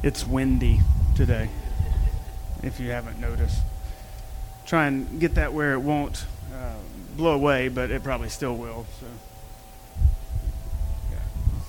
It's windy today, if you haven't noticed. Try and get that where it won't blow away, but it probably still will. So, yeah.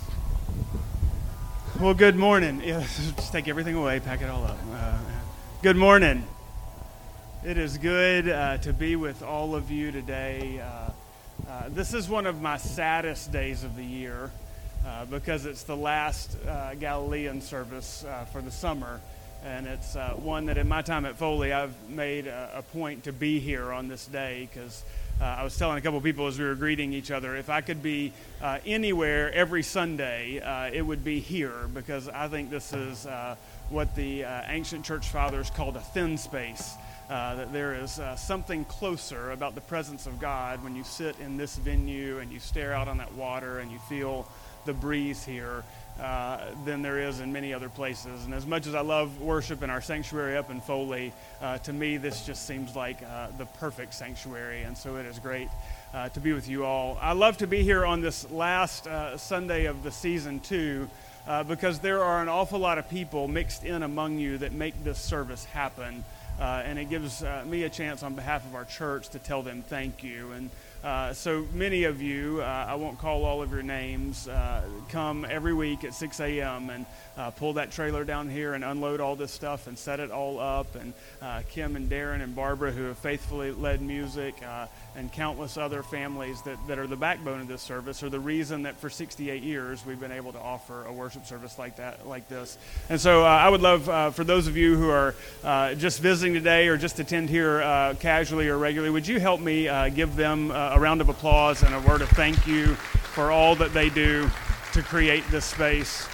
Well, good morning. Yeah, just take everything away, pack it all up. Good morning. It is good to be with all of you today. This is one of my saddest days of the year. Because it's the last Galilean service for the summer. And it's one that in my time at Foley, I've made a point to be here on this day because I was telling a couple people as we were greeting each other, if I could be anywhere every Sunday, it would be here because I think this is what the ancient church fathers called a thin space. That there is something closer about the presence of God when you sit in this venue and you stare out on that water and you feel the breeze here than there is in many other places. And as much as I love worship in our sanctuary up in Foley, to me this just seems like the perfect sanctuary, and so it is great to be with you all. I love to be here on this last Sunday of the season too, because there are an awful lot of people mixed in among you that make this service happen. And it gives me a chance on behalf of our church to tell them thank you. And so many of you, I won't call all of your names, come every week at 6 a.m. and pull that trailer down here and unload all this stuff and set it all up. And Kim and Darren and Barbara, who have faithfully led music, and countless other families that are the backbone of this service, are the reason that for 68 years we've been able to offer a worship service like this. And so I would love for those of you who are just visiting today or just attend here casually or regularly, would you help me give them a round of applause and a word of thank you for all that they do to create this space.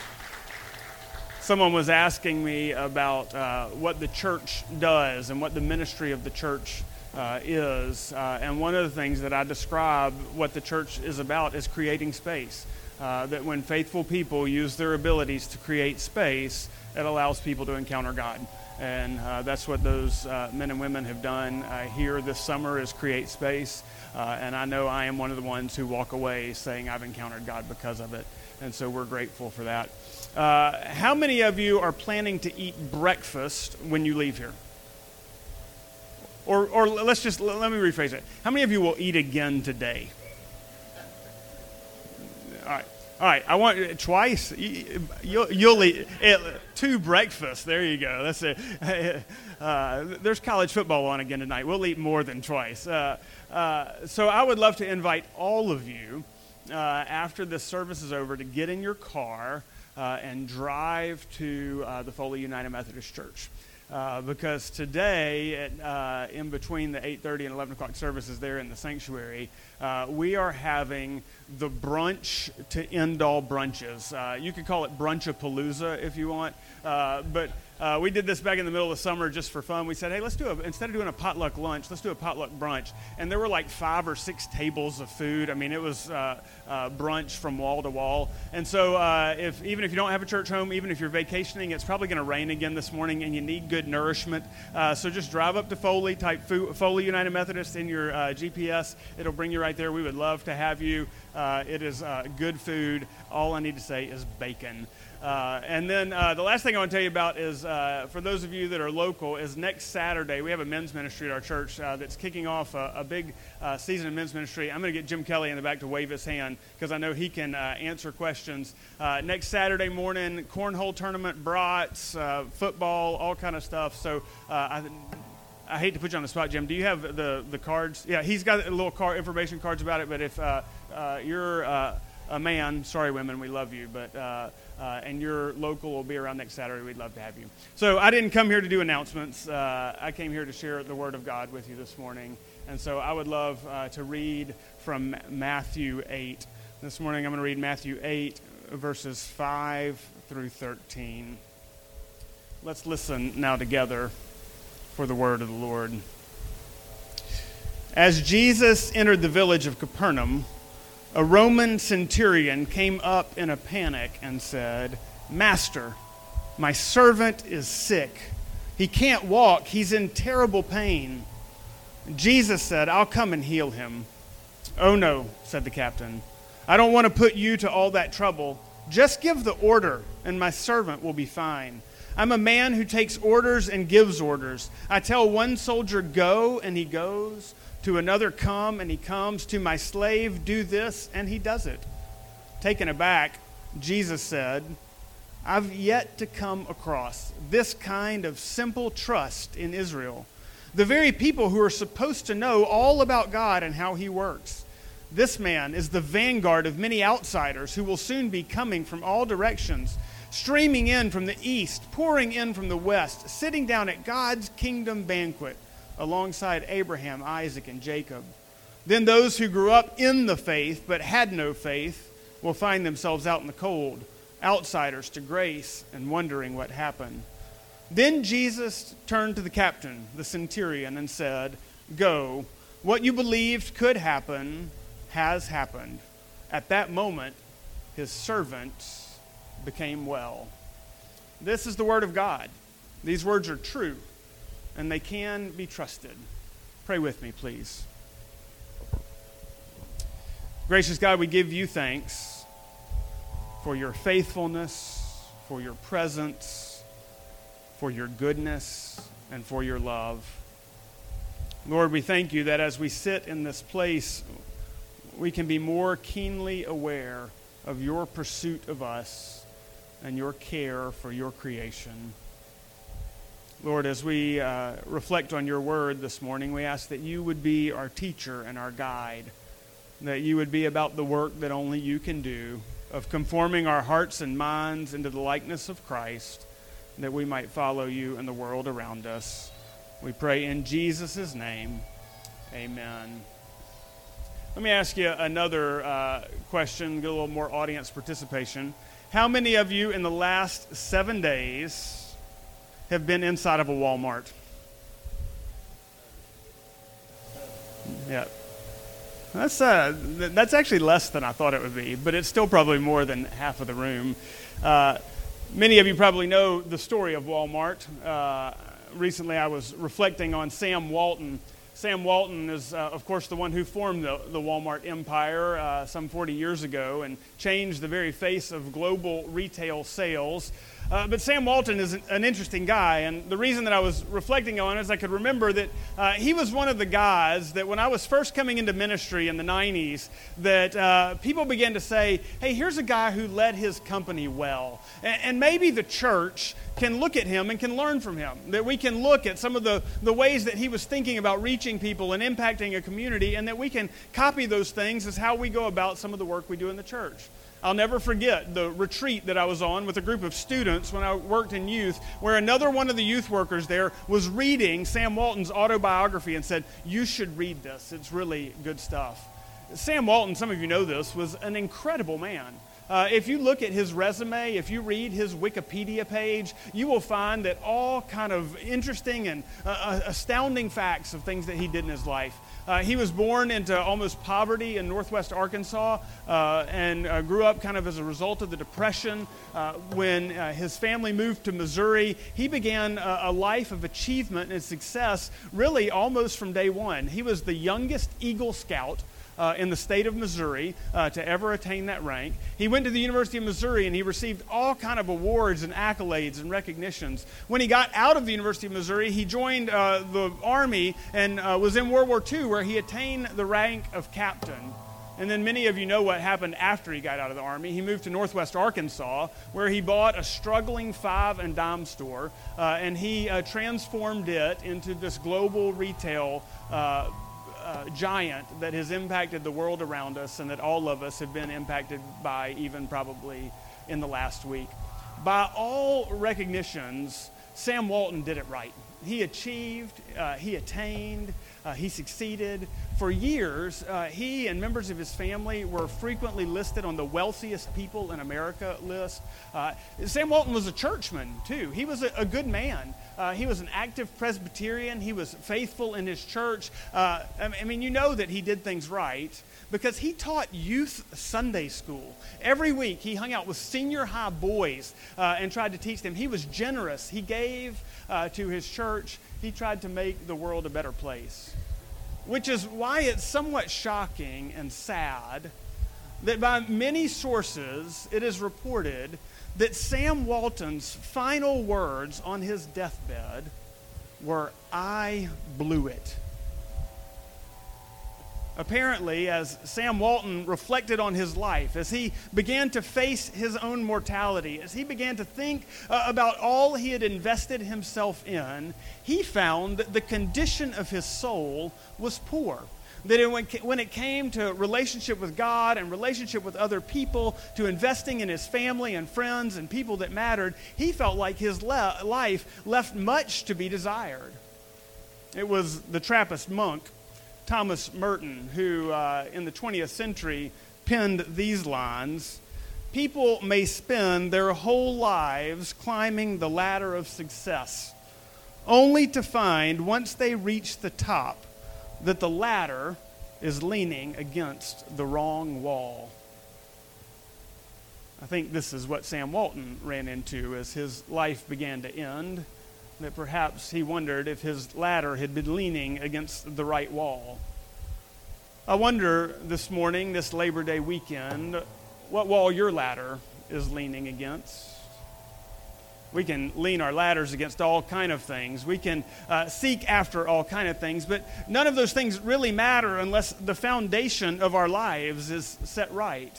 Someone was asking me about what the church does and what the ministry of the church is. And one of the things that I describe what the church is about is creating space. That when faithful people use their abilities to create space, it allows people to encounter God. And that's what those men and women have done here this summer, is create space. And I know I am one of the ones who walk away saying I've encountered God because of it. And so we're grateful for that. How many of you are planning to eat breakfast when you leave here? Or let me rephrase it. How many of you will eat again today? All right, I want twice. You'll eat 2 breakfasts. There you go. That's it. There's college football on again tonight. We'll eat more than twice. So I would love to invite all of you after this service is over to get in your car and drive to the Foley United Methodist Church. Because today, in between the 8:30 and 11 o'clock services there in the sanctuary, we are having the brunch to end all brunches. You could call it Brunchapalooza if you want, but we did this back in the middle of the summer just for fun. We said, hey, instead of doing a potluck lunch, let's do a potluck brunch. And there were like 5 or 6 tables of food. I mean, it was brunch from wall to wall. And so even if you don't have a church home, even if you're vacationing, it's probably going to rain again this morning and you need good nourishment. So just drive up to Foley, type Foley United Methodist in your GPS. It'll bring you right there. We would love to have you. It is good food. All I need to say is bacon. And then the last thing I want to tell you about is, for those of you that are local, is next Saturday we have a men's ministry at our church that's kicking off a big season of men's ministry. I'm going to get Jim Kelly in the back to wave his hand because I know he can answer questions. Next Saturday morning, cornhole tournament, brats, football, all kind of stuff. So I hate to put you on the spot, Jim. Do you have the cards? Yeah, he's got a little information cards about it, but if you're a man, sorry women, we love you, but and your local will be around next Saturday, we'd love to have you. So I didn't come here to do announcements. I came here to share the Word of God with you this morning. And so I would love to read from Matthew 8. This morning I'm going to read Matthew 8, verses 5 through 13. Let's listen now together for the word of the Lord. As Jesus entered the village of Capernaum, a Roman centurion came up in a panic and said, "Master, my servant is sick. He can't walk. He's in terrible pain." Jesus said, "I'll come and heal him." "Oh no," said the captain. "I don't want to put you to all that trouble. Just give the order, and my servant will be fine. I'm a man who takes orders and gives orders. I tell one soldier, go, and he goes. To another, come, and he comes. To my slave, do this, and he does it." Taken aback, Jesus said, "I've yet to come across this kind of simple trust in Israel. The very people who are supposed to know all about God and how he works. This man is the vanguard of many outsiders who will soon be coming from all directions, streaming in from the east, pouring in from the west, sitting down at God's kingdom banquet alongside Abraham, Isaac, and Jacob. Then those who grew up in the faith but had no faith will find themselves out in the cold, outsiders to grace and wondering what happened." Then Jesus turned to the captain, the centurion, and said, "Go, what you believed could happen has happened." At that moment, his servant became well. This is the word of God. These words are true, and they can be trusted. Pray with me, please. Gracious God, we give you thanks for your faithfulness, for your presence, for your goodness, and for your love. Lord, we thank you that as we sit in this place, we can be more keenly aware of your pursuit of us and your care for your creation. Lord, as we reflect on your word this morning, we ask that you would be our teacher and our guide, that you would be about the work that only you can do, of conforming our hearts and minds into the likeness of Christ, that we might follow you in the world around us. We pray in Jesus' name, amen. Let me ask you another question, get a little more audience participation. How many of you in the last 7 days have been inside of a Walmart? Yeah. That's actually less than I thought it would be, but it's still probably more than half of the room. Many of you probably know the story of Walmart. Recently I was reflecting on Sam Walton. Sam Walton is, of course, the one who formed the Walmart empire some 40 years ago and changed the very face of global retail sales. But Sam Walton is an interesting guy, and the reason that I was reflecting on it is I could remember that he was one of the guys that when I was first coming into ministry in the 90s, that people began to say, hey, here's a guy who led his company well. And maybe the church can look at him and can learn from him, that we can look at some of the ways that he was thinking about reaching people and impacting a community, and that we can copy those things as how we go about some of the work we do in the church. I'll never forget the retreat that I was on with a group of students when I worked in youth, where another one of the youth workers there was reading Sam Walton's autobiography and said, you should read this. It's really good stuff. Sam Walton, some of you know this, was an incredible man. If you look at his resume, if you read his Wikipedia page, you will find that all kind of interesting and astounding facts of things that he did in his life. He was born into almost poverty in northwest Arkansas and grew up kind of as a result of the Depression. When his family moved to Missouri, he began a life of achievement and success really almost from day one. He was the youngest Eagle Scout in the state of Missouri to ever attain that rank. He went to the University of Missouri and he received all kind of awards and accolades and recognitions. When he got out of the University of Missouri, he joined the Army and was in World War II, where he attained the rank of captain. And then many of you know what happened after he got out of the Army. He moved to northwest Arkansas, where he bought a struggling 5 and dime store, and he transformed it into this global retail giant that has impacted the world around us and that all of us have been impacted by, even probably in the last week. By all recognitions, Sam Walton did it right. He achieved, he attained, he succeeded. For years, he and members of his family were frequently listed on the wealthiest people in America list. Sam Walton was a churchman, too. He was a good man. He was an active Presbyterian. He was faithful in his church. I mean, you know that he did things right because he taught youth Sunday school. Every week, he hung out with senior high boys and tried to teach them. He was generous. He gave to his church. He tried to make the world a better place, which is why it's somewhat shocking and sad that by many sources it is reported that Sam Walton's final words on his deathbed were, "I blew it." Apparently, as Sam Walton reflected on his life, as he began to face his own mortality, as he began to think about all he had invested himself in, he found that the condition of his soul was poor. That when it came to relationship with God and relationship with other people, to investing in his family and friends and people that mattered, he felt like his life left much to be desired. It was the Trappist monk Thomas Merton, who in the 20th century penned these lines: "People may spend their whole lives climbing the ladder of success, only to find, once they reach the top, that the ladder is leaning against the wrong wall." I think this is what Sam Walton ran into as his life began to end, that perhaps he wondered if his ladder had been leaning against the right wall. I wonder this morning, this Labor Day weekend, what wall your ladder is leaning against. We can lean our ladders against all kind of things. We can seek after all kind of things, but none of those things really matter unless the foundation of our lives is set right.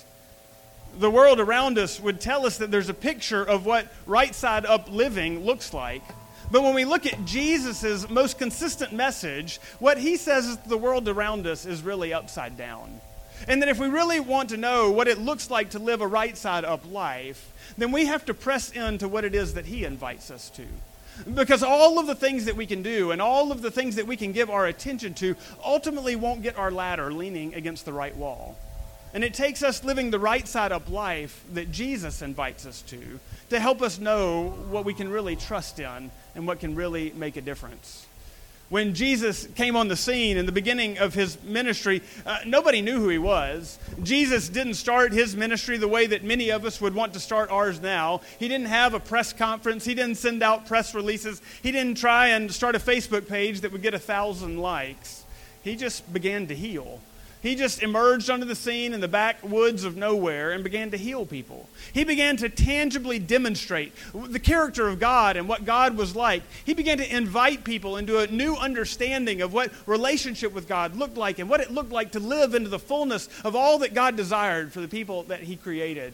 The world around us would tell us that there's a picture of what right side up living looks like. But when we look at Jesus' most consistent message, what he says is the world around us is really upside down. And that if we really want to know what it looks like to live a right side up life, then we have to press into what it is that he invites us to. Because all of the things that we can do and all of the things that we can give our attention to ultimately won't get our ladder leaning against the right wall. And it takes us living the right side up life that Jesus invites us to help us know what we can really trust in and what can really make a difference. When Jesus came on the scene in the beginning of his ministry, nobody knew who he was. Jesus didn't start his ministry the way that many of us would want to start ours now. He didn't have a press conference. He didn't send out press releases. He didn't try and start a Facebook page that would get 1,000 likes. He just began to heal. He just emerged onto the scene in the backwoods of nowhere and began to heal people. He began to tangibly demonstrate the character of God and what God was like. He began to invite people into a new understanding of what relationship with God looked like and what it looked like to live into the fullness of all that God desired for the people that he created.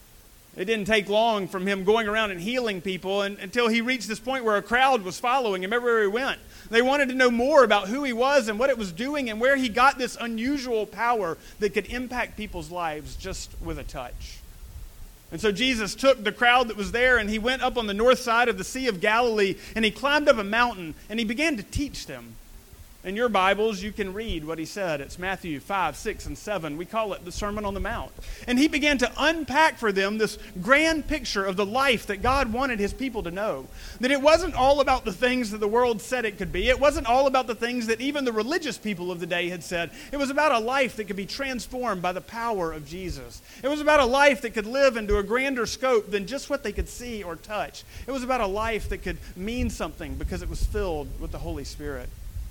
It didn't take long from him going around and healing people until he reached this point where a crowd was following him everywhere he went. They wanted to know more about who he was and what it was doing and where he got this unusual power that could impact people's lives just with a touch. And so Jesus took the crowd that was there and he went up on the north side of the Sea of Galilee and he climbed up a mountain and he began to teach them. In your Bibles, you can read what he said. It's Matthew 5, 6, and 7. We call it the Sermon on the Mount. And he began to unpack for them this grand picture of the life that God wanted his people to know. That it wasn't all about the things that the world said it could be. It wasn't all about the things that even the religious people of the day had said. It was about a life that could be transformed by the power of Jesus. It was about a life that could live into a grander scope than just what they could see or touch. It was about a life that could mean something because it was filled with the Holy Spirit.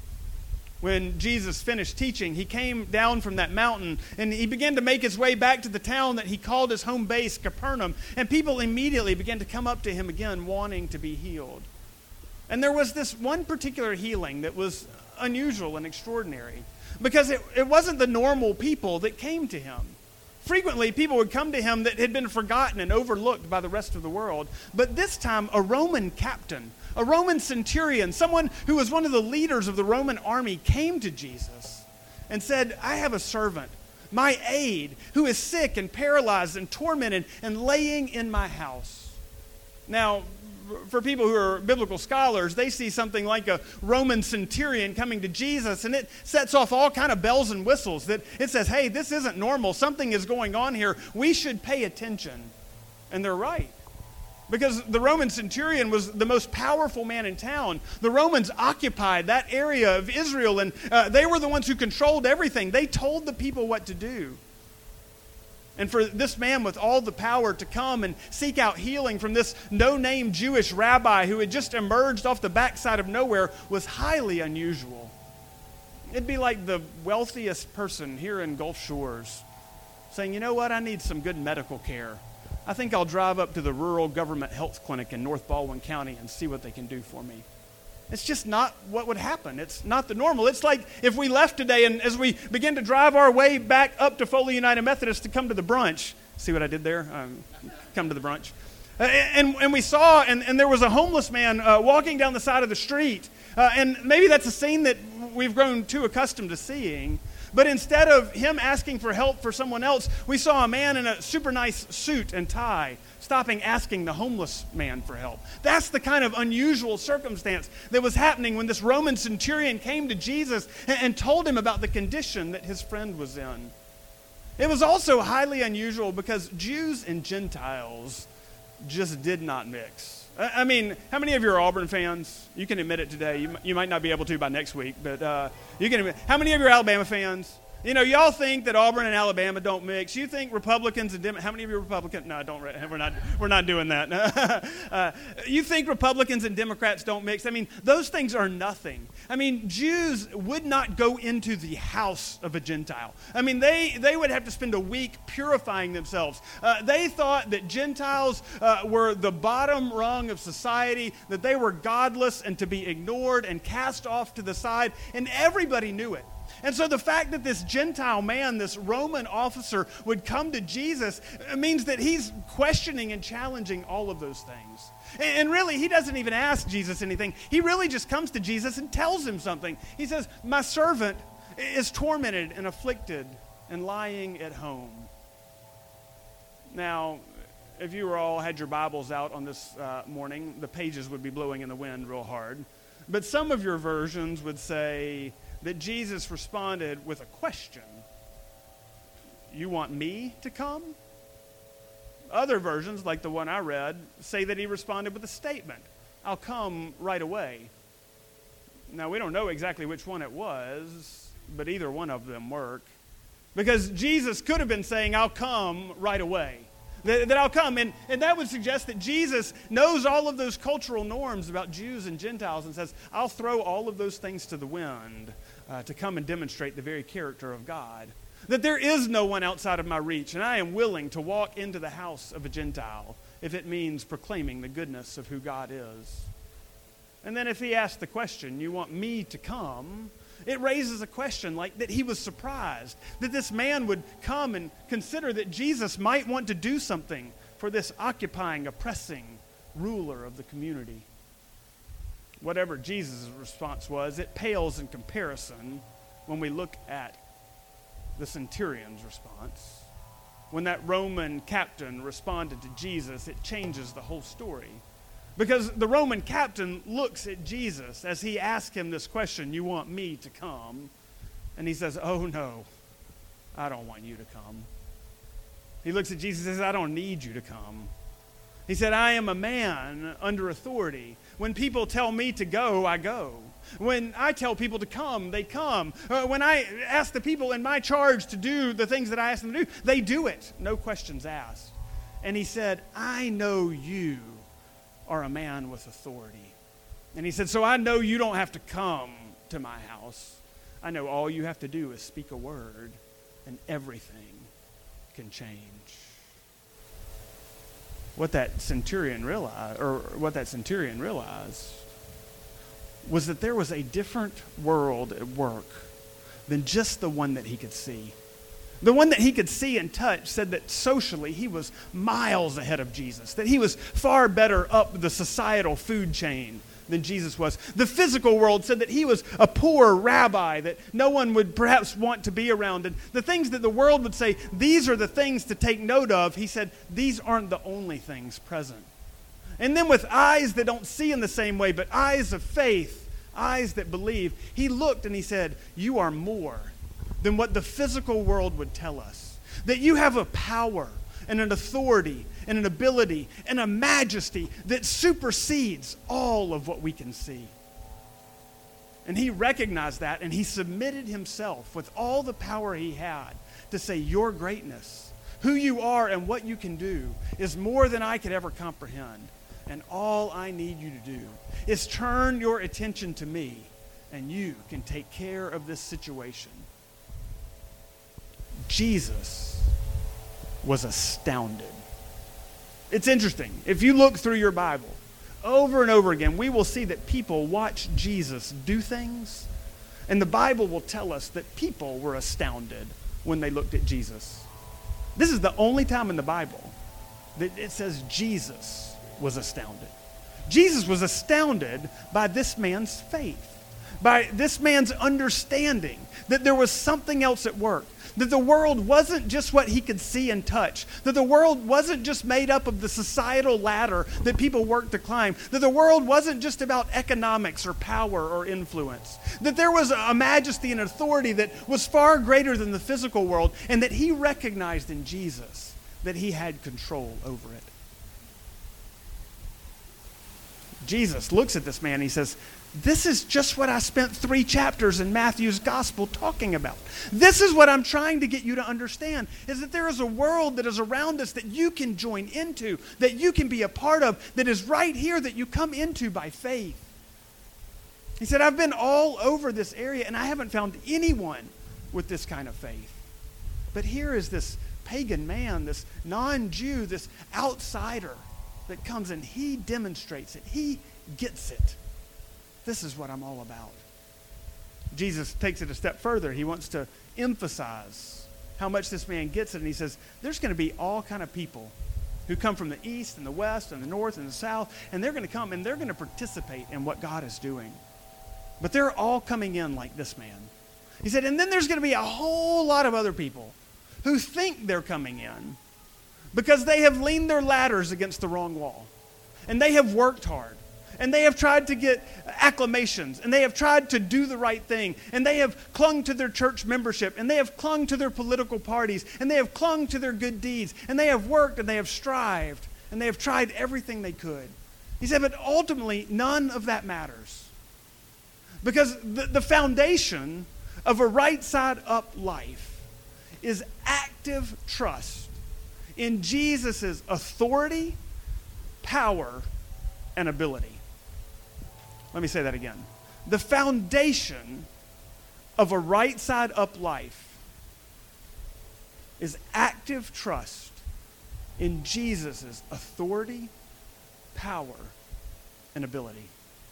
When Jesus finished teaching, he came down from that mountain and he began to make his way back to the town that he called his home base, Capernaum. And people immediately began to come up to him again, wanting to be healed. And there was this one particular healing that was unusual and extraordinary because it wasn't the normal people that came to him. Frequently, people would come to him that had been forgotten and overlooked by the rest of the world. But this time, a Roman captain, a Roman centurion, someone who was one of the leaders of the Roman army, came to Jesus and said, "I have a servant, my aide, who is sick and paralyzed and tormented and laying in my house." Now, for people who are biblical scholars, they see something like a Roman centurion coming to Jesus, and it sets off all kind of bells and whistles. That it says, hey, this isn't normal. Something is going on here. We should pay attention. And they're right. Because the Roman centurion was the most powerful man in town. The Romans occupied that area of Israel, and they were the ones who controlled everything. They told the people what to do. And for this man with all the power to come and seek out healing from this no-name Jewish rabbi who had just emerged off the backside of nowhere was highly unusual. It'd be like the wealthiest person here in Gulf Shores saying, you know what, I need some good medical care. I think I'll drive up to the rural government health clinic in North Baldwin County and see what they can do for me. It's just not what would happen. It's not the normal. It's like if we left today and as we begin to drive our way back up to Foley United Methodist to come to the brunch. See what I did there? Come to the brunch. And we saw, and there was a homeless man walking down the side of the street. And maybe that's a scene that we've grown too accustomed to seeing. But instead of him asking for help for someone else, we saw a man in a super nice suit and tie stopping asking the homeless man for help. That's the kind of unusual circumstance that was happening when this Roman centurion came to Jesus and told him about the condition that his friend was in. It was also highly unusual because Jews and Gentiles just did not mix. I mean, how many of you are Auburn fans? You can admit it today. You might not be able to by next week, but you can admit. How many of you are Alabama fans? You know, y'all think that Auburn and Alabama don't mix. You think Republicans and Democrats. How many of you are Republicans? No, don't. We're not doing that. You think Republicans and Democrats don't mix. I mean, those things are nothing. I mean, Jews would not go into the house of a Gentile. I mean, they would have to spend a week purifying themselves. They thought that Gentiles were the bottom rung of society, that they were godless and to be ignored and cast off to the side, and everybody knew it. And so the fact that this Gentile man, this Roman officer, would come to Jesus means that he's questioning and challenging all of those things. And really, he doesn't even ask Jesus anything. He really just comes to Jesus and tells him something. He says, my servant is tormented and afflicted and lying at home. Now, if you all had your Bibles out on this morning, the pages would be blowing in the wind real hard. But some of your versions would say that Jesus responded with a question. You want me to come? Other versions, like the one I read, say that he responded with a statement. I'll come right away. Now, we don't know exactly which one it was, but either one of them work. Because Jesus could have been saying, I'll come right away. That I'll come. And that would suggest that Jesus knows all of those cultural norms about Jews and Gentiles and says, I'll throw all of those things to the wind to come and demonstrate the very character of God. That there is no one outside of my reach, and I am willing to walk into the house of a Gentile if it means proclaiming the goodness of who God is. And then if he asks the question, you want me to come? It raises a question like that he was surprised that this man would come and consider that Jesus might want to do something for this occupying, oppressing ruler of the community. Whatever Jesus' response was, it pales in comparison when we look at the centurion's response. When that Roman captain responded to Jesus, it changes the whole story. Because the Roman captain looks at Jesus as he asks him this question, you want me to come? And he says, oh no, I don't want you to come. He looks at Jesus and says, I don't need you to come. He said, I am a man under authority. When people tell me to go, I go. When I tell people to come, they come. When I ask the people in my charge to do the things that I ask them to do, they do it. No questions asked. And he said, I know you are a man with authority. And he said, so I know you don't have to come to my house. I know all you have to do is speak a word and everything can change. What that centurion realized was that there was a different world at work than just the one that he could see. The one that he could see and touch said that socially he was miles ahead of Jesus, that he was far better up the societal food chain than Jesus was. The physical world said that he was a poor rabbi that no one would perhaps want to be around. And the things that the world would say, these are the things to take note of, he said, these aren't the only things present. And then with eyes that don't see in the same way, but eyes of faith, eyes that believe, he looked and he said, you are more than what the physical world would tell us. That you have a power and an authority and an ability and a majesty that supersedes all of what we can see. And he recognized that and he submitted himself with all the power he had to say, your greatness, who you are and what you can do is more than I could ever comprehend. And all I need you to do is turn your attention to me and you can take care of this situation. Jesus was astounded. It's interesting. If you look through your Bible, over and over again, we will see that people watch Jesus do things, and the Bible will tell us that people were astounded when they looked at Jesus. This is the only time in the Bible that it says Jesus was astounded. Jesus was astounded by this man's faith, by this man's understanding that there was something else at work, that the world wasn't just what he could see and touch, that the world wasn't just made up of the societal ladder that people work to climb, that the world wasn't just about economics or power or influence, that there was a majesty and authority that was far greater than the physical world, and that he recognized in Jesus that he had control over it. Jesus looks at this man and he says, this is just what I spent 3 chapters in Matthew's gospel talking about. This is what I'm trying to get you to understand, is that there is a world that is around us that you can join into, that you can be a part of, that is right here, that you come into by faith. He said, I've been all over this area and I haven't found anyone with this kind of faith. But here is this pagan man, this non-Jew, this outsider that comes and he demonstrates it. He gets it. This is what I'm all about. Jesus takes it a step further. He wants to emphasize how much this man gets it. And he says, there's going to be all kind of people who come from the east and the west and the north and the south. And they're going to come and they're going to participate in what God is doing. But they're all coming in like this man. He said, and then there's going to be a whole lot of other people who think they're coming in because they have leaned their ladders against the wrong wall. And they have worked hard. And they have tried to get acclamations, and they have tried to do the right thing, and they have clung to their church membership, and they have clung to their political parties, and they have clung to their good deeds, and they have worked, and they have strived, and they have tried everything they could. He said, but ultimately, none of that matters. Because the foundation of a right side up life is active trust in Jesus' authority, power, and ability. Let me say that again. The foundation of a right side up life is active trust in Jesus' authority, power, and ability.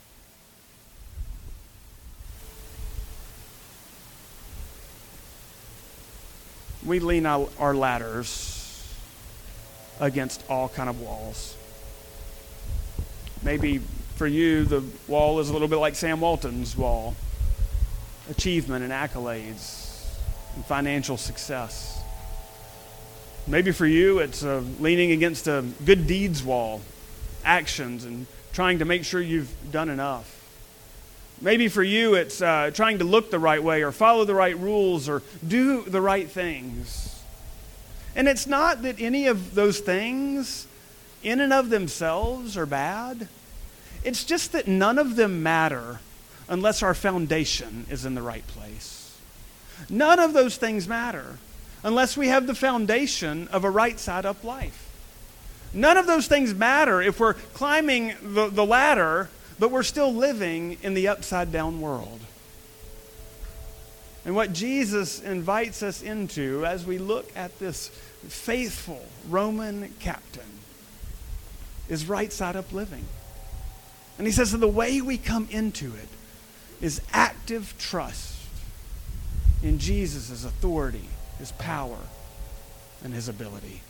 We lean our ladders against all kind of walls. Maybe for you, the wall is a little bit like Sam Walton's wall. Achievement and accolades and financial success. Maybe for you, it's leaning against a good deeds wall. Actions and trying to make sure you've done enough. Maybe for you, it's trying to look the right way or follow the right rules or do the right things. And it's not that any of those things in and of themselves are bad. It's just that none of them matter unless our foundation is in the right place. None of those things matter unless we have the foundation of a right side up life. None of those things matter if we're climbing the ladder, but we're still living in the upside down world. And what Jesus invites us into as we look at this faithful Roman captain is right side up living. And he says that the way we come into it is active trust in Jesus' authority, his power, and his ability.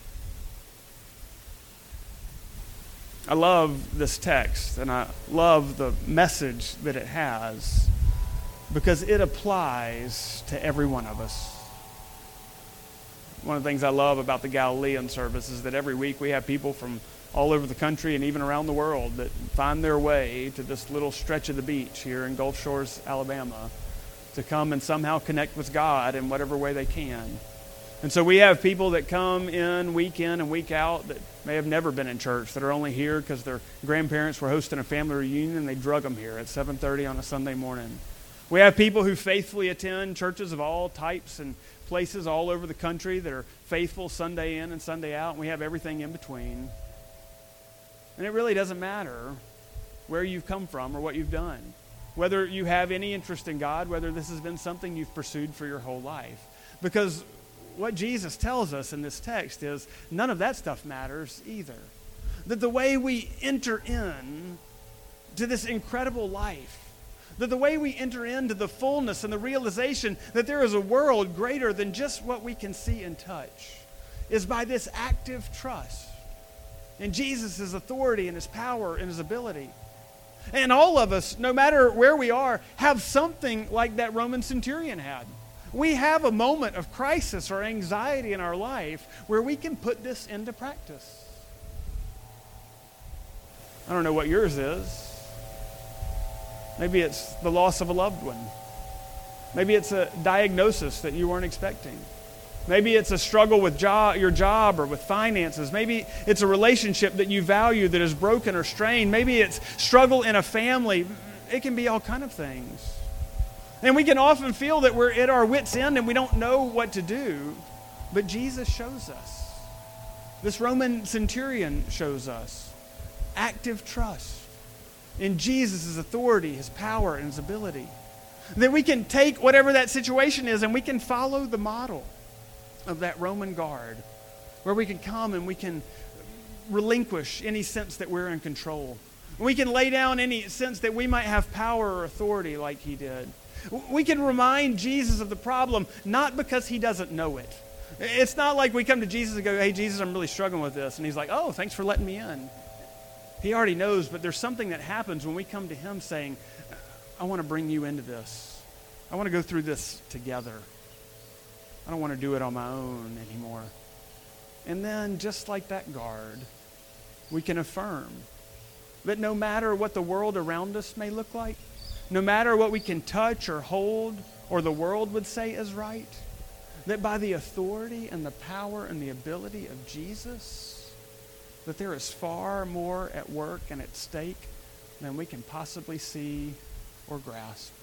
I love this text, and I love the message that it has because it applies to every one of us. One of the things I love about the Galilean service is that every week we have people from all over the country and even around the world that find their way to this little stretch of the beach here in Gulf Shores, Alabama, to come and somehow connect with God in whatever way they can. And so we have people that come in and week out that may have never been in church, that are only here because their grandparents were hosting a family reunion and they drug them here at 7:30 on a Sunday morning. We have people who faithfully attend churches of all types and places all over the country that are faithful Sunday in and Sunday out, and we have everything in between. And it really doesn't matter where you've come from or what you've done, whether you have any interest in God, whether this has been something you've pursued for your whole life. Because what Jesus tells us in this text is none of that stuff matters either. That the way we enter in to this incredible life, that the way we enter into the fullness and the realization that there is a world greater than just what we can see and touch, is by this active trust in Jesus' authority and his power and his ability. And all of us, no matter where we are, have something like that Roman centurion had. We have a moment of crisis or anxiety in our life where we can put this into practice. I don't know what yours is. Maybe it's the loss of a loved one. Maybe it's a diagnosis that you weren't expecting. Maybe it's a struggle with your job or with finances. Maybe it's a relationship that you value that is broken or strained. Maybe it's struggle in a family. It can be all kind of things. And we can often feel that we're at our wits' end and we don't know what to do. But Jesus shows us. This Roman centurion shows us active trust in Jesus' authority, his power, and his ability. That we can take whatever that situation is and we can follow the model of that Roman guard, where we can come and we can relinquish any sense that we're in control. We can lay down any sense that we might have power or authority like he did. We can remind Jesus of the problem, not because he doesn't know it. It's not like we come to Jesus and go, hey, Jesus, I'm really struggling with this. And he's like, oh, thanks for letting me in. He already knows, but there's something that happens when we come to him saying, I want to bring you into this. I want to go through this together. I don't want to do it on my own anymore. And then, just like that guard, we can affirm that no matter what the world around us may look like, no matter what we can touch or hold or the world would say is right, that by the authority and the power and the ability of Jesus, that there is far more at work and at stake than we can possibly see or grasp.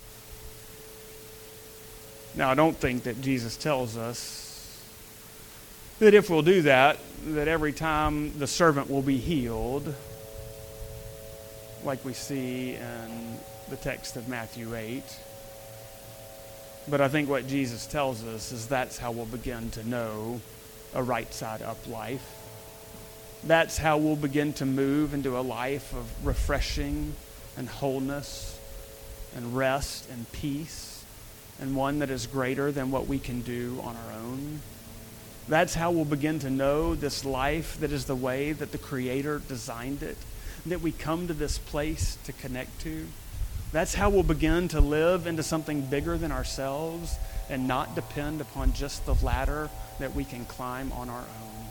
Now, I don't think that Jesus tells us that if we'll do that, that every time the servant will be healed, like we see in the text of Matthew 8. But I think what Jesus tells us is that's how we'll begin to know a right side up life. That's how we'll begin to move into a life of refreshing and wholeness and rest and peace, and one that is greater than what we can do on our own. That's how we'll begin to know this life that is the way that the Creator designed it, that we come to this place to connect to. That's how we'll begin to live into something bigger than ourselves and not depend upon just the ladder that we can climb on our own.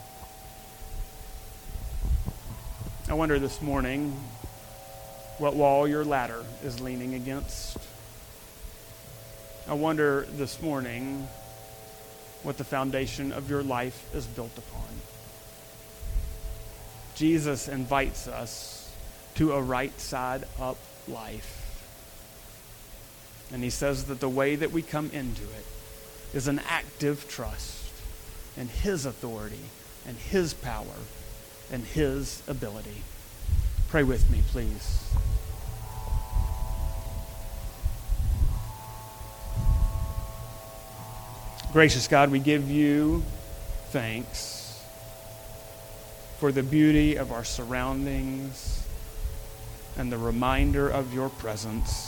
I wonder this morning what wall your ladder is leaning against. I wonder this morning what the foundation of your life is built upon. Jesus invites us to a right side up life. And he says that the way that we come into it is an active trust in his authority and his power and his ability. Pray with me, please. Gracious God, we give you thanks for the beauty of our surroundings and the reminder of your presence.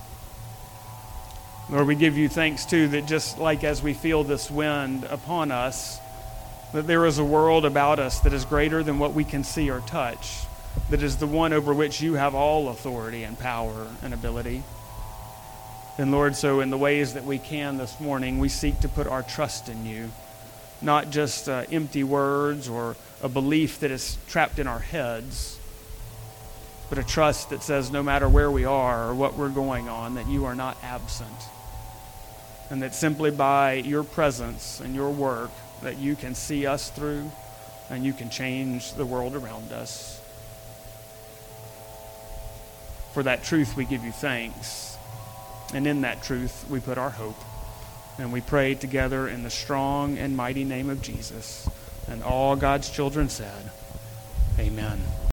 Lord, we give you thanks too that just like as we feel this wind upon us, that there is a world about us that is greater than what we can see or touch, that is the one over which you have all authority and power and ability. And Lord, so in the ways that we can this morning, we seek to put our trust in you, not just empty words or a belief that is trapped in our heads, but a trust that says no matter where we are or what we're going on, that you are not absent. And that simply by your presence and your work, that you can see us through and you can change the world around us. For that truth, we give you thanks. And in that truth, we put our hope. And we pray together in the strong and mighty name of Jesus. And all God's children said, amen.